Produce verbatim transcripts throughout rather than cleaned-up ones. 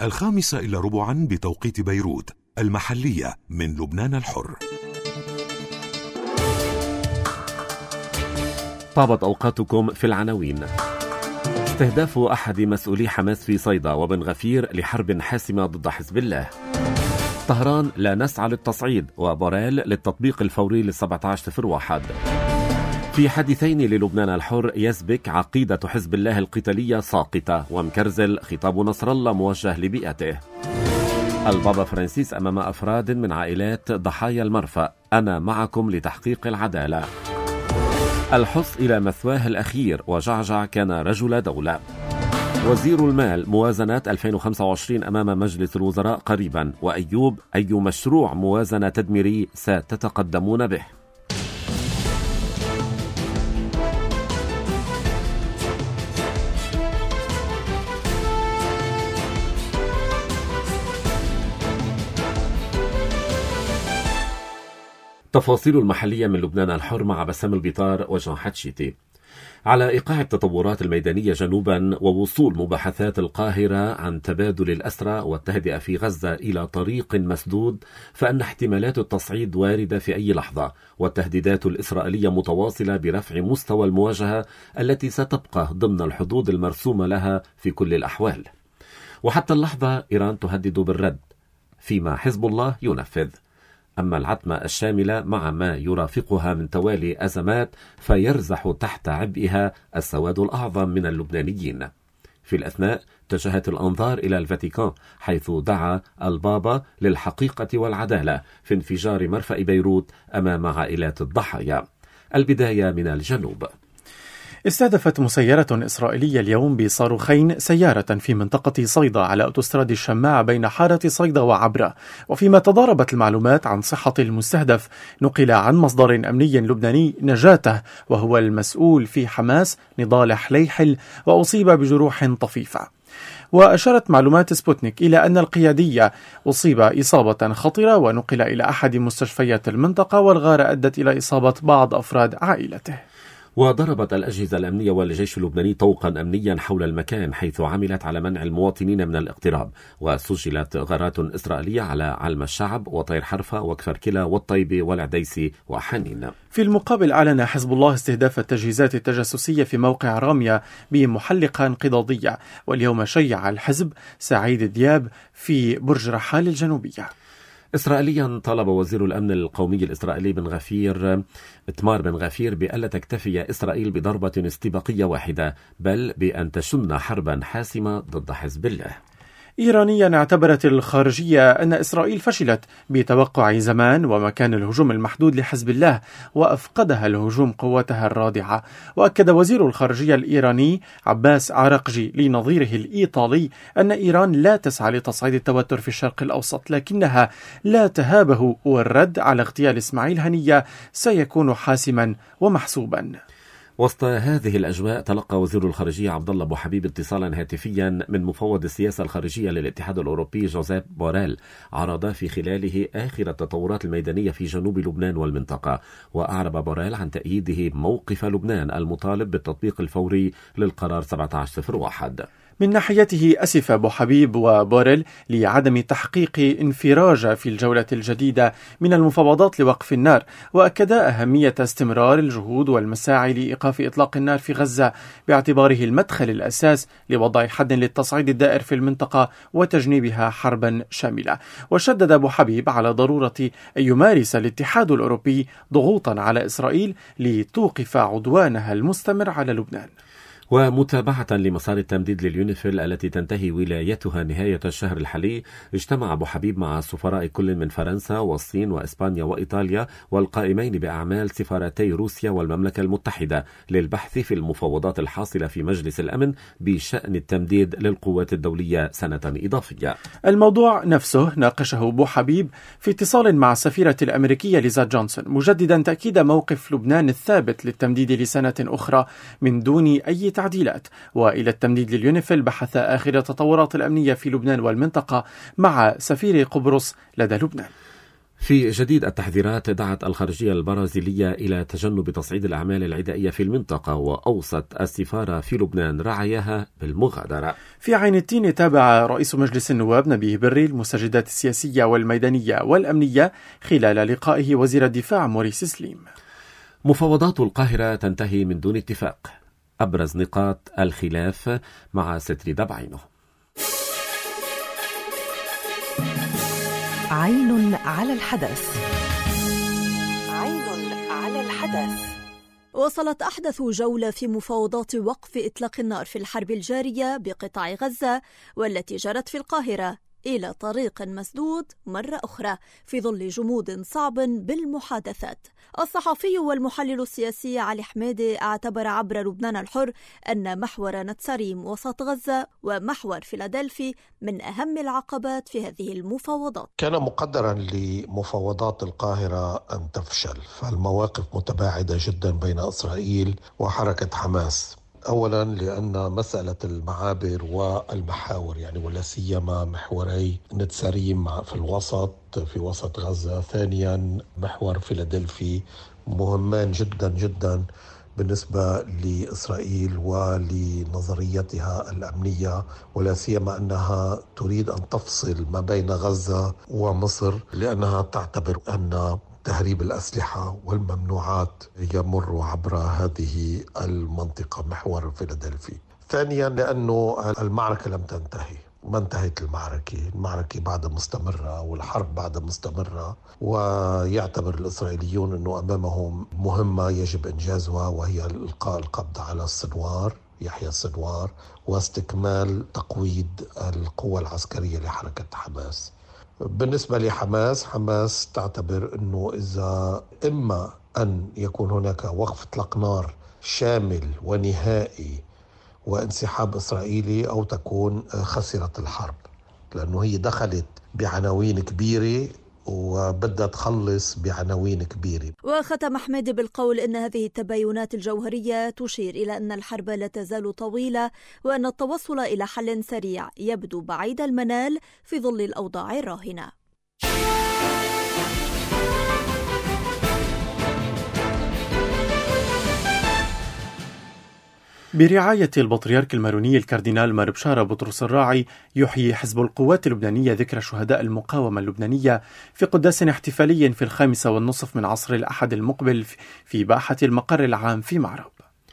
الخامسة إلا ربعا بتوقيت بيروت المحلية من لبنان الحر. طابت أوقاتكم في العناوين. استهداف أحد مسؤولي حماس في صيدا وبن غفير لحرب حاسمة ضد حزب الله. طهران لا نسعى للتصعيد وبوريل للتطبيق الفوري للسبعة عشر صفر واحد. في حديثين للبنان الحر يسبك عقيدة حزب الله القتالية ساقطة ومكرزل خطاب نصر الله موجه لبيئته. البابا فرانسيس أمام أفراد من عائلات ضحايا المرفأ، أنا معكم لتحقيق العدالة. الحص إلى مثواه الأخير وجعجع كان رجل دولة. وزير المال موازنة ألفين وخمسة وعشرين أمام مجلس الوزراء قريبا. وأيوب أي مشروع موازنة تدميري ستتقدمون به؟ تفاصيل المحلية من لبنان الحر مع بسام البطار وجان حتشيتي. على إيقاع التطورات الميدانية جنوبا ووصول مباحثات القاهرة عن تبادل الأسرى والتهدئة في غزة إلى طريق مسدود، فإن احتمالات التصعيد واردة في أي لحظة، والتهديدات الإسرائيلية متواصلة برفع مستوى المواجهة التي ستبقى ضمن الحدود المرسومة لها في كل الأحوال. وحتى اللحظة إيران تهدد بالرد، فيما حزب الله ينفذ. أما العتمة الشاملة مع ما يرافقها من توالي أزمات فيرزح تحت عبئها السواد الأعظم من اللبنانيين. في الأثناء اتجهت الأنظار إلى الفاتيكان، حيث دعا البابا للحقيقة والعدالة في انفجار مرفأ بيروت أمام عائلات الضحايا. البداية من الجنوب. استهدفت مسيرة إسرائيلية اليوم بصاروخين سيارة في منطقة صيدا على أوتوستراد الشماع بين حارة صيدا وعبرة. وفيما تضاربت المعلومات عن صحة المستهدف، نقل عن مصدر أمني لبناني نجاته وهو المسؤول في حماس نضال حليحل وأصيب بجروح طفيفة. وأشارت معلومات سبوتنيك إلى أن القيادية أصيب إصابة خطرة ونقل إلى أحد مستشفيات المنطقة، والغارة أدت إلى إصابة بعض أفراد عائلته. وضربت الأجهزة الأمنية والجيش اللبناني طوقا أمنيا حول المكان، حيث عملت على منع المواطنين من الاقتراب. وسجلت غارات إسرائيلية على علم الشعب وطير حرفة وكفر كلا والطيبة والعديسي وحنين. في المقابل أعلن حزب الله استهداف التجهيزات التجسسية في موقع رامية بمحلقة انقضاضية. واليوم شيع الحزب سعيد دياب في برج رحال الجنوبية. إسرائيليا طالب وزير الأمن القومي الإسرائيلي بن غفير إتمار بن غفير بألا تكتفي إسرائيل بضربة استباقية واحدة، بل بأن تشن حربا حاسمة ضد حزب الله. إيرانيا اعتبرت الخارجية أن إسرائيل فشلت بتوقع زمان ومكان الهجوم المحدود لحزب الله، وأفقدها الهجوم قوتها الرادعة. وأكد وزير الخارجية الإيراني عباس عراقجي لنظيره الإيطالي أن إيران لا تسعى لتصعيد التوتر في الشرق الأوسط، لكنها لا تهابه، والرد على اغتيال إسماعيل هنية سيكون حاسما ومحسوبا. وسط هذه الأجواء تلقى وزير الخارجية عبد الله أبو حبيب اتصالا هاتفيا من مفوض السياسة الخارجية للاتحاد الأوروبي جوزيف بوريل، عرض في خلاله آخر التطورات الميدانية في جنوب لبنان والمنطقة. وأعرب بوريل عن تأييده موقف لبنان المطالب بالتطبيق الفوري للقرار سبعة عشر صفر واحد. من ناحيته أسف أبو حبيب وبوريل لعدم تحقيق انفراج في الجولة الجديدة من المفاوضات لوقف النار، وأكدا أهمية استمرار الجهود والمساعي لإيقاف إطلاق النار في غزة باعتباره المدخل الأساس لوضع حد للتصعيد الدائر في المنطقة وتجنيبها حربا شاملة. وشدد أبو حبيب على ضرورة أن يمارس الاتحاد الأوروبي ضغوطا على إسرائيل لتوقف عدوانها المستمر على لبنان. ومتابعة لمسار التمديد لليونيفيل التي تنتهي ولايتها نهاية الشهر الحالي، اجتمع أبو حبيب مع سفراء كل من فرنسا والصين وإسبانيا وإيطاليا والقائمين بأعمال سفارتي روسيا والمملكة المتحدة للبحث في المفاوضات الحاصلة في مجلس الأمن بشأن التمديد للقوات الدولية سنة إضافية. الموضوع نفسه ناقشه أبو حبيب في اتصال مع السفيرة الأمريكية ليزا جونسون، مجددا تأكيد موقف لبنان الثابت للتمديد لسنة أخرى من دون أي تعديلات. وإلى التمديد لليونيفيل بحث آخر التطورات الأمنية في لبنان والمنطقة مع سفير قبرص لدى لبنان. في جديد التحذيرات، دعت الخارجية البرازيلية إلى تجنب تصعيد الأعمال العدائية في المنطقة، وأوصت السفارة في لبنان رعاياها بالمغادرة. في عين التين، تابع رئيس مجلس النواب نبيه بري المستجدات السياسية والميدانية والأمنية خلال لقائه وزير الدفاع موريس سليم. مفاوضات القاهرة تنتهي من دون اتفاق، أبرز نقاط الخلاف مع ستر بعينه. عين على الحدث. عين على الحدث. وصلت أحدث جولة في مفاوضات وقف إطلاق النار في الحرب الجارية بقطاع غزة والتي جرت في القاهرة إلى طريق مسدود مرة أخرى في ظل جمود صعب بالمحادثات. الصحفي والمحلل السياسي علي حميدي اعتبر عبر لبنان الحر أن محور نتساريم وسط غزة ومحور فيلادلفي من أهم العقبات في هذه المفاوضات. كان مقدرا لمفاوضات القاهرة أن تفشل، فالمواقف متباعدة جدا بين إسرائيل وحركة حماس. أولا لأن مسألة المعابر والمحاور، يعني ولا سيما محوري نتساريم في الوسط في وسط غزة، ثانيا محور فيلادلفي، مهمان جدا جدا بالنسبة لإسرائيل ولنظريتها الأمنية، ولا سيما أنها تريد أن تفصل ما بين غزة ومصر، لأنها تعتبر أن تهريب الأسلحة والممنوعات يمر عبر هذه المنطقة محور فيلادلفي. ثانيا لأنه المعركة لم تنتهي، ما انتهت المعركة المعركة بعد مستمرة والحرب بعد مستمرة، ويعتبر الإسرائيليون أنه أمامهم مهمة يجب إنجازها، وهي إلقاء القبض على السنوار يحيى السنوار واستكمال تقويض القوة العسكرية لحركة حماس. بالنسبة لحماس، حماس تعتبر أنه إذا إما أن يكون هناك وقف إطلاق نار شامل ونهائي وانسحاب إسرائيلي، أو تكون خسرت الحرب، لأنه هي دخلت بعناوين كبيرة وبدها تخلص بعناوين كبيرة. وختم حميدي بالقول إن هذه التباينات الجوهرية تشير إلى أن الحرب لا تزال طويلة، وأن التوصل إلى حل سريع يبدو بعيد المنال في ظل الأوضاع الراهنة. برعاية البطريرك الماروني الكاردينال مار بشارة بطرس الراعي، يحيي حزب القوات اللبنانية ذكرى شهداء المقاومة اللبنانية في قداس احتفالي في الخامسة والنصف من عصر الأحد المقبل في باحة المقر العام في معرب.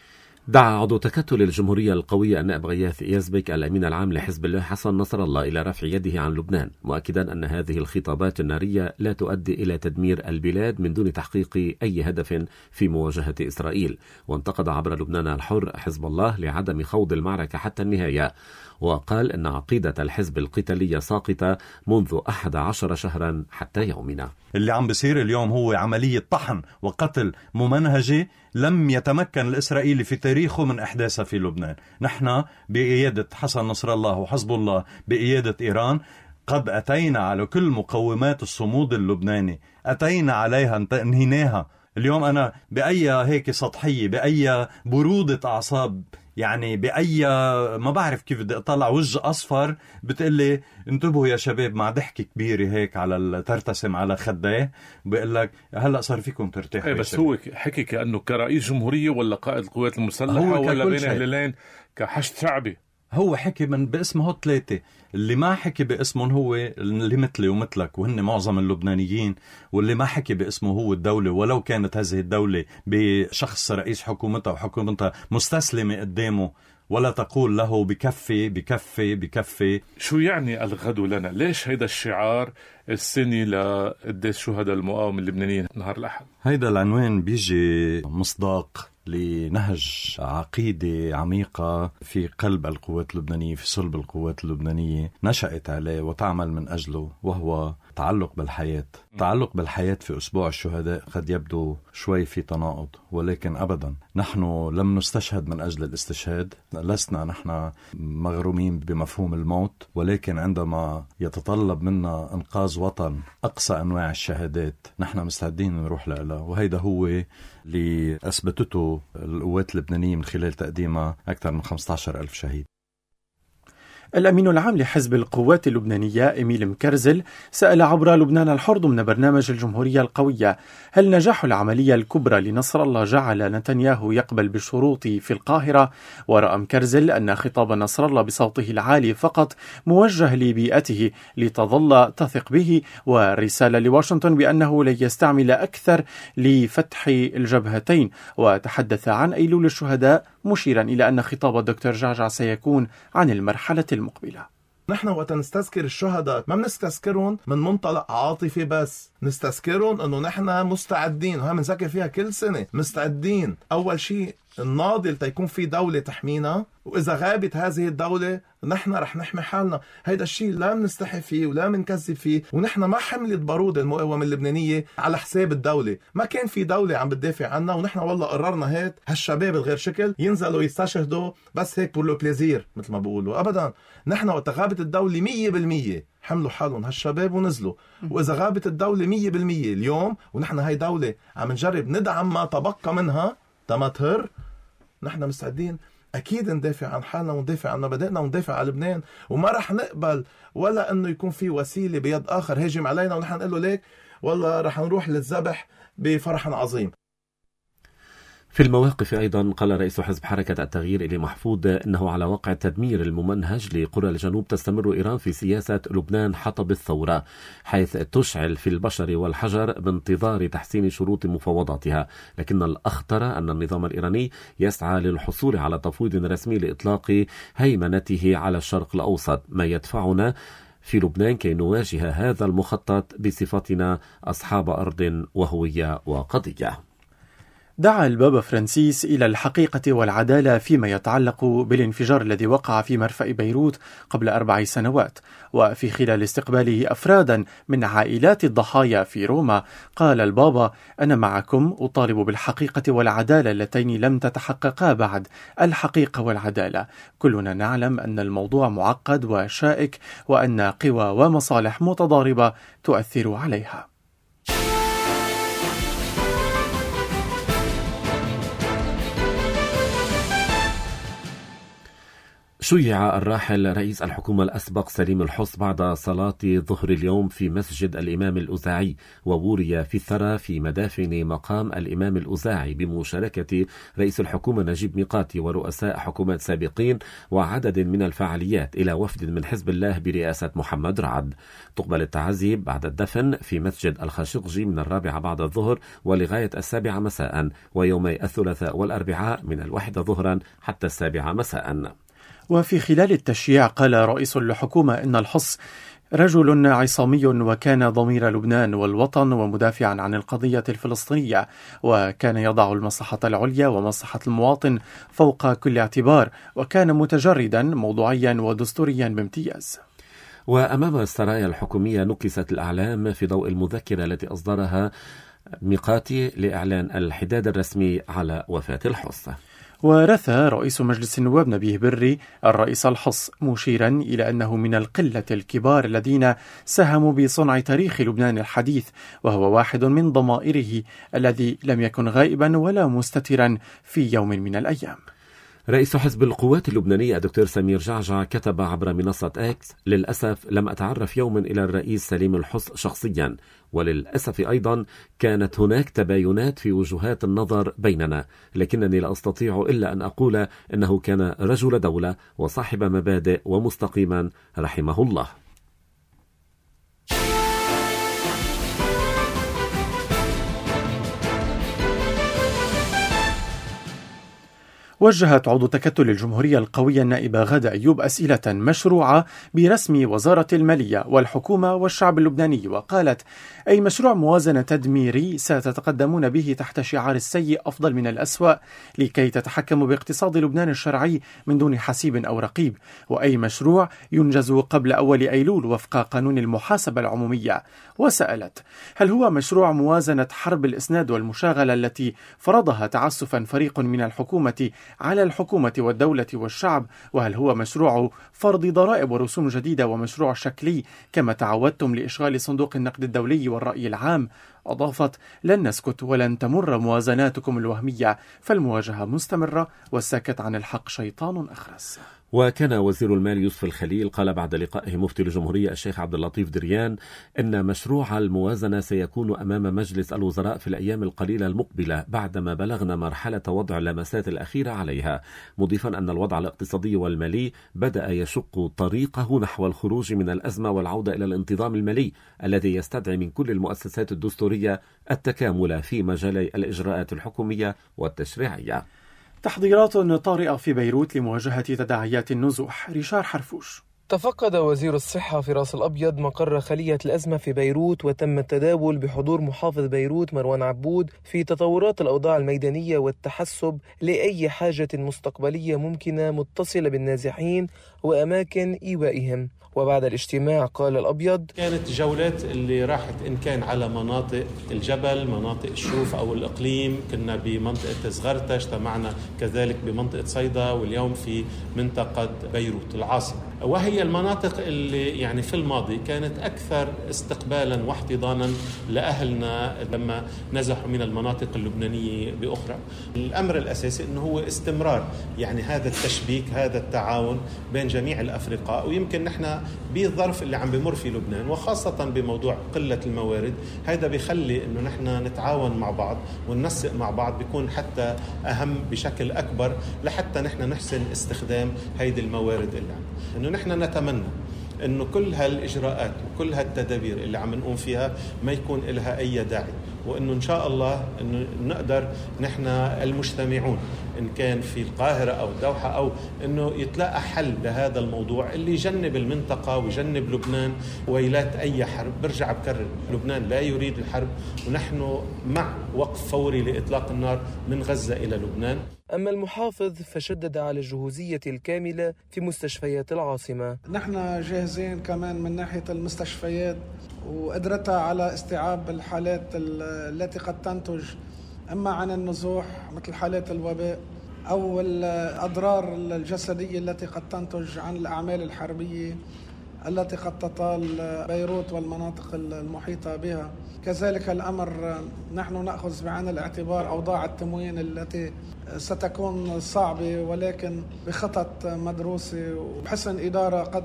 دعا عضو تكتل الجمهورية القوية النائب غياث يزبك الأمين العام لحزب الله حسن نصر الله إلى رفع يده عن لبنان، مؤكدا أن هذه الخطابات النارية لا تؤدي إلى تدمير البلاد من دون تحقيق أي هدف في مواجهة إسرائيل. وانتقد عبر لبنان الحر حزب الله لعدم خوض المعركة حتى النهاية، وقال أن عقيدة الحزب القتالية ساقطة منذ أحد عشر شهرا حتى يومنا. اللي عم بصير اليوم هو عملية طحن وقتل ممنهجة لم يتمكن الإسرائيلي في تاريخه من إحداثها في لبنان. نحن بقيادة حسن نصر الله وحزب الله بقيادة إيران قد أتينا على كل مقومات الصمود اللبناني، أتينا عليها انهيناها. اليوم أنا بأي هيك سطحية، بأي برودة أعصاب، يعني بأي ما بعرف كيف بدي أطلع وجه أصفر بتقلي انتبهوا يا شباب، مع ضحكة كبيرة هيك على ترتسم على خديه بقول لك هلأ صار فيكم ترتاحوا. ايه بس هو حكي كأنه كرئيس جمهورية ولا قائد القوات المسلحة ولا بين هلالين كحشد شعبي. هو حكي من باسمه هو ثلاثة، اللي ما حكي باسمهم هو اللي مثلي ومثلك وهن معظم اللبنانيين، واللي ما حكي باسمه هو الدولة، ولو كانت هذه الدولة بشخص رئيس حكومتها وحكومتها مستسلمة قدامه ولا تقول له بكفي بكفي بكفي. شو يعني الغدو لنا؟ ليش هيدا الشعار السني لقديش شهداء المقاومة اللبنانيين نهار الأحد؟ هيدا العنوان بيجي مصداق لنهج عقيدة عميقة في قلب القوات اللبنانية، في صلب القوات اللبنانية، نشأت عليه وتعمل من أجله، وهو تعلق بالحياة. تعلق بالحياة في أسبوع الشهداء قد يبدو شوي في تناقض، ولكن أبدا نحن لم نستشهد من أجل الاستشهاد، لسنا نحن مغرومين بمفهوم الموت، ولكن عندما يتطلب منا إنقاذ وطن أقصى أنواع الشهادات نحن مستعدين نروح لها. وهيدا هو اللي أثبتته القوات اللبنانية من خلال تقديمها أكثر من خمسة عشر ألف شهيد. الأمين العام لحزب القوات اللبنانية إميل مكرزل سأل عبر لبنان الحر ضمن برنامج الجمهورية القوية: هل نجاح العملية الكبرى لنصر الله جعل نتنياهو يقبل بالشروط في القاهرة؟ ورأى مكرزل أن خطاب نصر الله بصوته العالي فقط موجه لبيئته لتظل تثق به، والرسالة لواشنطن بأنه لن يستعمل أكثر لفتح الجبهتين. وتحدث عن أيلول الشهداء مشيرا إلى أن خطاب الدكتور جعجع سيكون عن المرحلة المقبلة. نحن وقت نستذكر الشهداء ما بنستذكرهم من منطلق عاطفي بس، نستذكرهم انه نحن مستعدين، وهم بنذكر فيها كل سنة مستعدين. اول شيء الناضل تيكون في دولة تحمينا، واذا غابت هذه الدولة نحن رح نحمي حالنا. هيدا الشيء لا منستحي فيه ولا منكذب فيه، ونحن ما حملة بارود المقاومة اللبنانية على حساب الدولة. ما كان في دولة عم بتدافع عنا، ونحن والله قررنا هيك هالشباب الغير شكل ينزلوا يستشهدوا بس هيك بور لو بليزير مثل ما بقولوا. ابدا، نحن وقت غابت الدولة مية بالمية حملوا حالهم هالشباب ونزلوا، واذا غابت الدولة مية بالمية اليوم ونحن هاي دولة عم نجرب ندعم ما تبقى منها تما تهر، نحن مستعدين أكيد ندافع عن حالنا وندافع عن مبادئنا وندافع عن لبنان، وما رح نقبل ولا أنه يكون في وسيلة بيد آخر هاجم علينا ونحن نقول له ليك والله رح نروح للذبح بفرح عظيم. في المواقف أيضا قال رئيس حزب حركة التغيير إلي محفوظ أنه على وقع التدمير الممنهج لقرى الجنوب تستمر إيران في سياسة لبنان حطب الثورة، حيث تشعل في البشر والحجر بانتظار تحسين شروط مفاوضاتها. لكن الأخطر أن النظام الإيراني يسعى للحصول على تفويض رسمي لإطلاق هيمنته على الشرق الأوسط، ما يدفعنا في لبنان كي نواجه هذا المخطط بصفتنا أصحاب أرض وهوية وقضية. دعا البابا فرانسيس إلى الحقيقة والعدالة فيما يتعلق بالانفجار الذي وقع في مرفأ بيروت قبل أربع سنوات. وفي خلال استقباله أفرادا من عائلات الضحايا في روما قال البابا: أنا معكم، أطالب بالحقيقة والعدالة اللتين لم تتحققا بعد. الحقيقة والعدالة، كلنا نعلم أن الموضوع معقد وشائك، وأن قوى ومصالح متضاربة تؤثر عليها. شيع الراحل رئيس الحكومة الأسبق سليم الحص بعد صلاة ظهر اليوم في مسجد الإمام الأوزاعي، ووري في الثرى في مدافن مقام الإمام الأوزاعي بمشاركة رئيس الحكومة نجيب ميقاتي ورؤساء حكومات سابقين وعدد من الفعاليات إلى وفد من حزب الله برئاسة محمد رعد. تقبل التعازي بعد الدفن في مسجد الخاشقجي من الرابعة بعد الظهر ولغاية السابعة مساء، ويومي الثلاثاء والأربعاء من الواحدة ظهرا حتى السابعة مساء. وفي خلال التشييع قال رئيس الحكومة إن الحص رجل عصامي وكان ضمير لبنان والوطن ومدافعا عن القضية الفلسطينية، وكان يضع المصلحة العليا ومصلحة المواطن فوق كل اعتبار، وكان متجردا موضوعيا ودستوريا بامتياز. وأمام السرايا الحكومية نكست الأعلام في ضوء المذكرة التي أصدرها ميقاتي لإعلان الحداد الرسمي على وفاة الحص. ورثى رئيس مجلس النواب نبيه بري الرئيس الحص مشيرا إلى أنه من القلة الكبار الذين ساهموا بصنع تاريخ لبنان الحديث، وهو واحد من ضمائره الذي لم يكن غائبا ولا مستترا في يوم من الأيام. رئيس حزب القوات اللبنانية الدكتور سمير جعجع كتب عبر منصة إكس: للأسف لم أتعرف يوما إلى الرئيس سليم الحص شخصيا، وللأسف أيضا كانت هناك تباينات في وجهات النظر بيننا، لكنني لا أستطيع إلا أن أقول أنه كان رجل دولة وصاحب مبادئ ومستقيما رحمه الله. وجهت عضو تكتل الجمهورية القوية النائبة غادة أيوب أسئلة مشروعة برسم وزارة المالية والحكومة والشعب اللبناني، وقالت: أي مشروع موازنة تدميري ستتقدمون به تحت شعار السيء أفضل من الأسوأ لكي تتحكموا باقتصاد لبنان الشرعي من دون حسيب أو رقيب، وأي مشروع ينجز قبل أول أيلول وفق قانون المحاسبة العمومية. وسألت: هل هو مشروع موازنة حرب الإسناد والمشاغلة التي فرضها تعسفا فريق من الحكومة على الحكومة والدولة والشعب؟ وهل هو مشروع فرض ضرائب ورسوم جديدة ومشروع شكلي كما تعودتم لإشغال صندوق النقد الدولي والرأي العام؟ أضافت: لن نسكت ولن تمر موازناتكم الوهمية، فالمواجهة مستمرة والساكت عن الحق شيطان أخرس. وكان وزير المال يوسف الخليل قال بعد لقائه مفتي الجمهورية الشيخ عبد اللطيف دريان إن مشروع الموازنة سيكون أمام مجلس الوزراء في الأيام القليلة المقبلة بعدما بلغنا مرحلة وضع اللمسات الأخيرة عليها، مضيفا أن الوضع الاقتصادي والمالي بدأ يشق طريقه نحو الخروج من الأزمة والعودة إلى الانتظام المالي الذي يستدعي من كل المؤسسات الدستورية التكامل في مجالي الإجراءات الحكومية والتشريعية. تحضيرات طارئة في بيروت لمواجهة تداعيات النزوح. ريشار حرفوش. تفقد وزير الصحة في راس الأبيض مقر خلية الأزمة في بيروت، وتم التداول بحضور محافظ بيروت مروان عبود في تطورات الأوضاع الميدانية والتحسب لأي حاجة مستقبلية ممكنة متصلة بالنازحين وأماكن إيوائهم. وبعد الاجتماع قال الأبيض: كانت جولات اللي راحت إن كان على مناطق الجبل، مناطق الشوف أو الإقليم، كنا بمنطقة زغرتة، اجتمعنا كذلك بمنطقة صيدا، واليوم في منطقة بيروت العاصمة، وهي المناطق اللي يعني في الماضي كانت أكثر استقبالا واحتضانا لأهلنا لما نزحوا من المناطق اللبنانية بأخرى. الأمر الأساسي أنه هو استمرار يعني هذا التشبيك، هذا التعاون بين جميع الأفرقاء، ويمكن نحن بالظرف اللي عم بمر في لبنان وخاصة بموضوع قلة الموارد، هذا بيخلي انه نحن نتعاون مع بعض وننسق مع بعض، بيكون حتى اهم بشكل اكبر لحتى نحن نحسن استخدام هيدي الموارد اللي عندنا. انه نحن نتمنى انه كل هالاجراءات وكل هالتدابير اللي عم نقوم فيها ما يكون لها اي داعي، وانه ان شاء الله انه نقدر نحن المجتمعون ان كان في القاهره او الدوحه او انه يتلاقى حل لهذا الموضوع اللي يجنب المنطقه ويجنب لبنان ويلات اي حرب. برجع بكرر، لبنان لا يريد الحرب، ونحن مع وقف فوري لاطلاق النار من غزه الى لبنان. أما المحافظ فشدد على الجهوزية الكاملة في مستشفيات العاصمة. نحن جاهزين كمان من ناحية المستشفيات وقدرتها على استيعاب الحالات التي قد تنتج إما عن النزوح مثل حالات الوباء أو الأضرار الجسدية التي قد تنتج عن الأعمال الحربية التي قد تطال بيروت والمناطق المحيطة بها. كذلك الأمر نحن نأخذ بعين الاعتبار أوضاع التموين التي ستكون صعبة، ولكن بخطط مدروسة وبحسن إدارة قد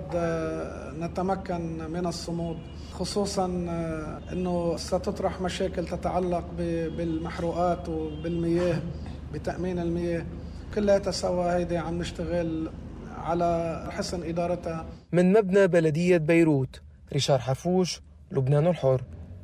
نتمكن من الصمود، خصوصا أنه ستطرح مشاكل تتعلق بالمحروقات وبالمياه، بتأمين المياه. كلها تسوى هيدي عم نشتغل على حسن إدارتها. من مبنى بلدية بيروت، ريشار حفوش، لبنان الحر.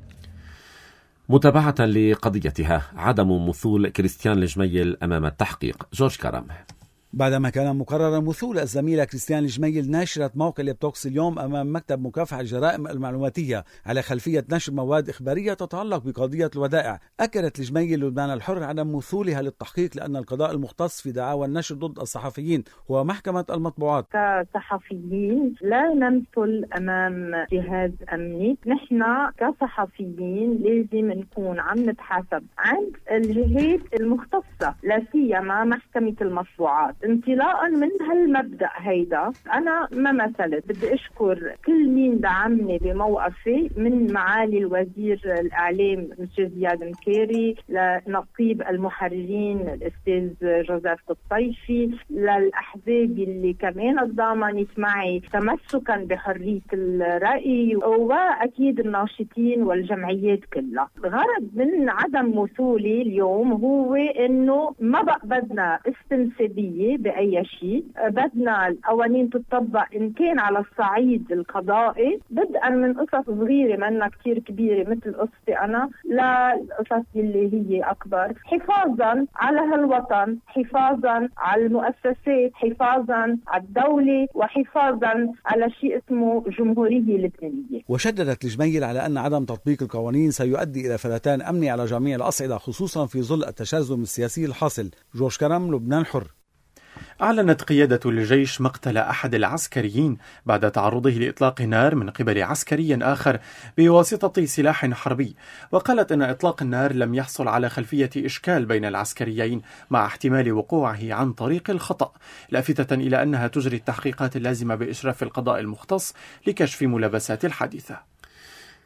متابعة لقضيتها عدم مثول كريستيان الجميل أمام التحقيق. جورج كرم. بعدما كان مقررا مثول الزميلة كريستيان الجميل ناشرة موقع ليبتوكس اليوم أمام مكتب مكافحة الجرائم المعلوماتية على خلفية نشر مواد إخبارية تتعلق بقضية الودائع، أكدت الجميل لبنان الحر عدم مثولها للتحقيق لأن القضاء المختص في دعاوى النشر ضد الصحفيين هو محكمة المطبوعات. كصحفيين لا نمثل أمام جهاز أمني، نحن كصحفيين لازم نكون عم نتحاسب عند الجهات المختصة، لا سيما محكمة المطبوعات. انطلاقا من هالمبدأ هيدا أنا ما مثلت، بدي أشكر كل مين دعمني بموقفي، من معالي الوزير الإعلام مسيو زياد مكيري، لنقيب المحررين الأستاذ جوزيف الطيفي، للأحزاب اللي كمان تضامنت معي تمسكا بحرية الرأي، وأكيد الناشطين والجمعيات كلها. الغرض من عدم مثولي اليوم هو إنه ما بقى بدنا استنسابية بأي شيء، بدنا القوانين تطبق إن كان على الصعيد القضائي، بدءا من قصص صغيرة منا كتير كبيرة مثل قصتي أنا للقصص اللي هي أكبر، حفاظا على هالوطن، حفاظا على المؤسسات، حفاظا على الدولة، وحفاظا على شيء اسمه جمهورية لبنانية. وشددت الجميل على أن عدم تطبيق القوانين سيؤدي إلى فلتان أمني على جميع الأصعدة خصوصا في ظل التشاذم السياسي الحاصل. جورج كرم، لبنان حر. أعلنت قيادة الجيش مقتل أحد العسكريين بعد تعرضه لإطلاق نار من قبل عسكري آخر بواسطة سلاح حربي، وقالت أن إطلاق النار لم يحصل على خلفية إشكال بين العسكريين مع احتمال وقوعه عن طريق الخطأ، لافتة إلى أنها تجري التحقيقات اللازمة بإشراف القضاء المختص لكشف ملابسات الحادثة.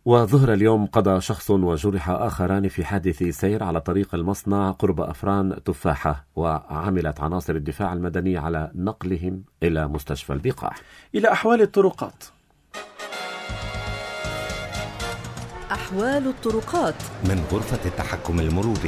وظهر اليوم قضى شخص وجرح آخران في حادث سير على طريق المصنع قرب أفران تفاحة، وعملت عناصر الدفاع المدني على نقلهم إلى مستشفى البقاع. إلى أحوال الطرقات. أحوال الطرقات من غرفة التحكم المروري.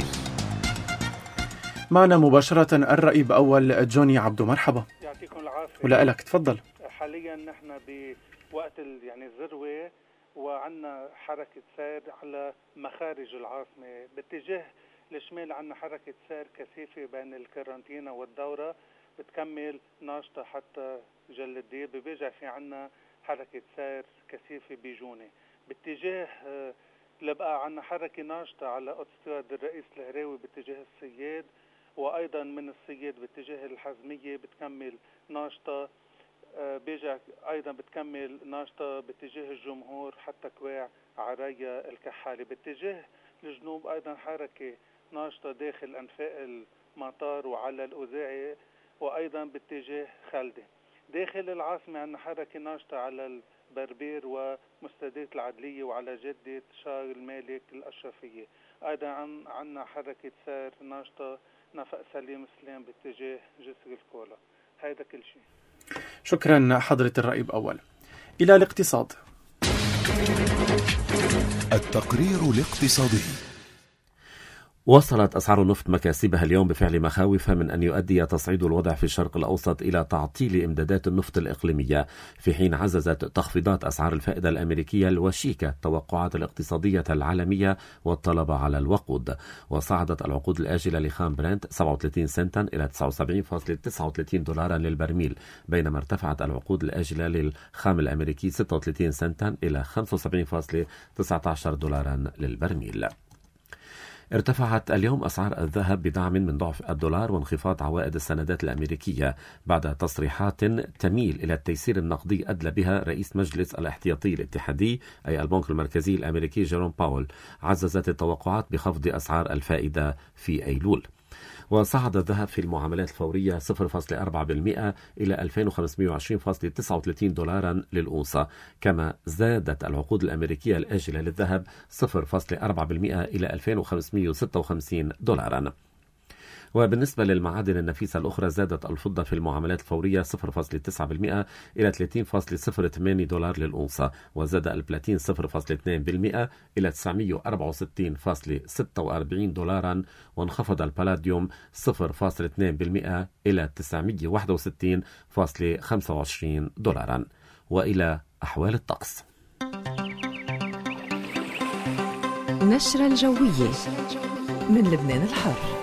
معنا مباشرة الرئيب أول جوني عبدو. مرحبا. يعطيكم العافية. ولا لك تفضل. حاليا نحن بوقت يعني الذروة، وعندنا حركة سير على مخارج العاصمة باتجاه الشمال. عندنا حركة سير كثيفة بين الكرنتينا والدورة بتكمل ناشطة حتى جل الديب. بيرجع في عندنا حركة سير كثيفة بجونة باتجاه لبقى. عندنا حركة ناشطة على أوتوستراد الرئيس الهراوي باتجاه السياد، وأيضا من السياد باتجاه الحزمية بتكمل ناشطة. بيرجع أيضا بتكمل ناشطة باتجاه الجمهور حتى كواع عرايا الكحالي. باتجاه الجنوب أيضا حركة ناشطة داخل أنفاق المطار وعلى الأوزاعي، وأيضا باتجاه خلدة. داخل العاصمة عندنا حركة ناشطة على البربير ومستديرة العدلية وعلى جدة شار المالك الأشرفية. أيضا عندنا حركة سير ناشطة نفق سليم سلام باتجاه جسر الكولا. هذا كل شيء. شكرا حضرة الرئيب أول. إلى الاقتصاد. التقرير الاقتصادي. وصلت أسعار النفط مكاسبها اليوم بفعل مخاوف من أن يؤدي تصعيد الوضع في الشرق الأوسط إلى تعطيل إمدادات النفط الإقليمية، في حين عززت تخفيضات أسعار الفائدة الأمريكية الوشيكة التوقعات الاقتصادية العالمية والطلب على الوقود. وصعدت العقود الآجلة لخام برنت سبعة وثلاثين سنتا إلى تسعة وسبعين فاصلة تسعة وثلاثين دولارا للبرميل، بينما ارتفعت العقود الآجلة للخام الأمريكي ستة وثلاثين سنتا إلى خمسة وسبعين فاصلة تسعة عشر دولارا للبرميل. ارتفعت اليوم أسعار الذهب بدعم من ضعف الدولار وانخفاض عوائد السندات الأمريكية بعد تصريحات تميل إلى التيسير النقدي أدلى بها رئيس مجلس الاحتياطي الاتحادي أي البنك المركزي الأمريكي جيروم باول. عززت التوقعات بخفض أسعار الفائدة في أيلول. وصعد الذهب في المعاملات الفورية صفر فاصلة أربعة بالمئة إلى ألفين وخمسمئة وعشرين فاصلة تسعة وثلاثين دولارا للأونصة، كما زادت العقود الأمريكية الآجلة للذهب صفر فاصلة أربعة بالمئة إلى ألفين وخمسمئة وستة وخمسين دولارا. وبالنسبة للمعادن النفيسة الأخرى زادت الفضة في المعاملات الفورية صفر فاصلة تسعة بالمئة إلى ثلاثين فاصلة صفر ثمانية دولار للأونصة، وزاد البلاتين صفر فاصلة اثنين بالمئة إلى تسعمئة وأربعة وستين فاصلة ستة وأربعين دولارا، وانخفض البالاديوم صفر فاصلة اثنين بالمئة إلى تسعمئة وواحد وستين فاصلة خمسة وعشرين دولارا. وإلى أحوال الطقس. نشرة الجوية من لبنان الحر.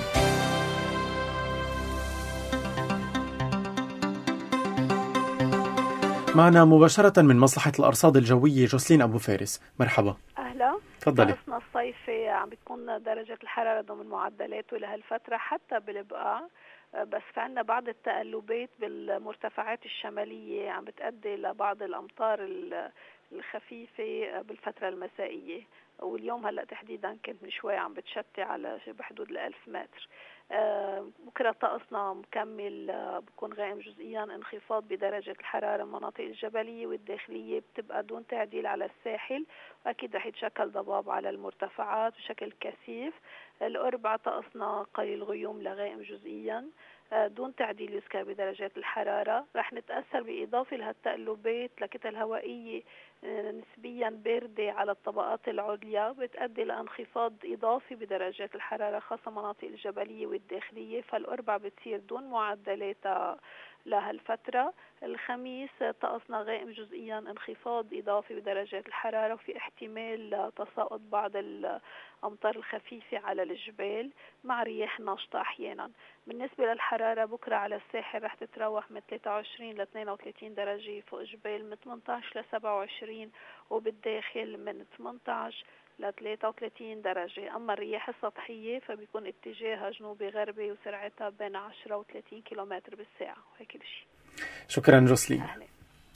معنا مباشرة من مصلحة الأرصاد الجوية جوسلين أبو فارس. مرحبا. أهلا. تفضلي. طقسنا الصيفي عم بتكون درجة الحرارة ضمن معدلاته لهالفترة حتى بالبقاع، بس في عنا بعض التقلبات بالمرتفعات الشمالية عم بتؤدي لبعض الأمطار الخفيفة بالفترة المسائية، واليوم هلأ تحديدا كنت من شوي عم بتشتي على بحدود الألف متر. آه بكرة طقسنا مكمل، آه بكون غائم جزئيا، انخفاض بدرجة الحرارة المناطق الجبلية والداخلية بتبقى دون تعديل على الساحل، وأكيد رح يتشكل ضباب على المرتفعات بشكل كثيف. الأربعاء طقسنا قليل غيوم لغائم جزئيا آه دون تعديل يذكر بدرجات الحرارة. رح نتأثر بإضافة لهالتقلبات لكتل هوائية نسبيا باردة على الطبقات العليا بتؤدي لانخفاض إضافي بدرجات الحرارة خاصة مناطق الجبلية والداخلية، فالأربع بتصير دون معدلات لهالفترة. الخميس طقسنا غائم جزئيا، انخفاض إضافي بدرجات الحرارة، وفي احتمال تساقط بعض الأمطار الخفيفة على الجبال مع رياح ناشطة أحيانا. بالنسبة للحرارة بكرة على الساحل رح تتراوح من ثلاثة وعشرين ل اثنين وثلاثين درجة فوق جبال، من ثمانية عشر ل سبعة وعشرين، وبالداخل من ثمانية عشر ل ثلاثة وثلاثين درجة. أما الرياح السطحية فبيكون اتجاهها جنوبي غربي وسرعتها بين عشرة و ثلاثين كيلومتر بالساعة. وهيك كل شيء. شكرا جوسلين. أهلا.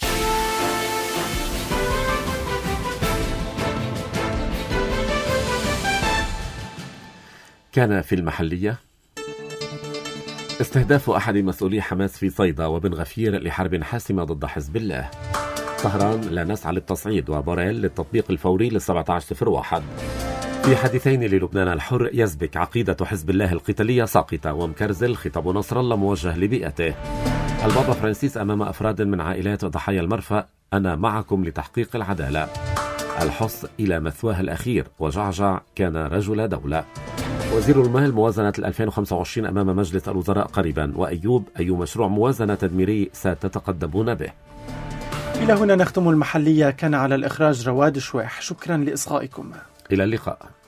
كان في المحلية استهداف أحد مسؤولي حماس في صيدا وبن غفير لحرب حاسمة ضد حزب الله. طهران لا نسعى للتصعيد، وبوريل للتطبيق الفوري لل سبعة عشر صفر واحد. في حديثين للبنان الحر: يزبك عقيدة حزب الله القتالية ساقطة، ومكرزل خطاب نصر الله موجه لبيئته. البابا فرانسيس أمام أفراد من عائلات ضحايا المرفأ: أنا معكم لتحقيق العدالة. الحص إلى مثواه الأخير، وجعجع كان رجل دولة. وزير المال موازنة ألفين وخمسة وعشرين أمام مجلس الوزراء قريبا. وأيوب: أي مشروع موازنة تدميري ستتقدمون به؟ إلى هنا نختم المحلية. كان على الإخراج رواد شويح. شكرا لإصغائكم. إلى اللقاء.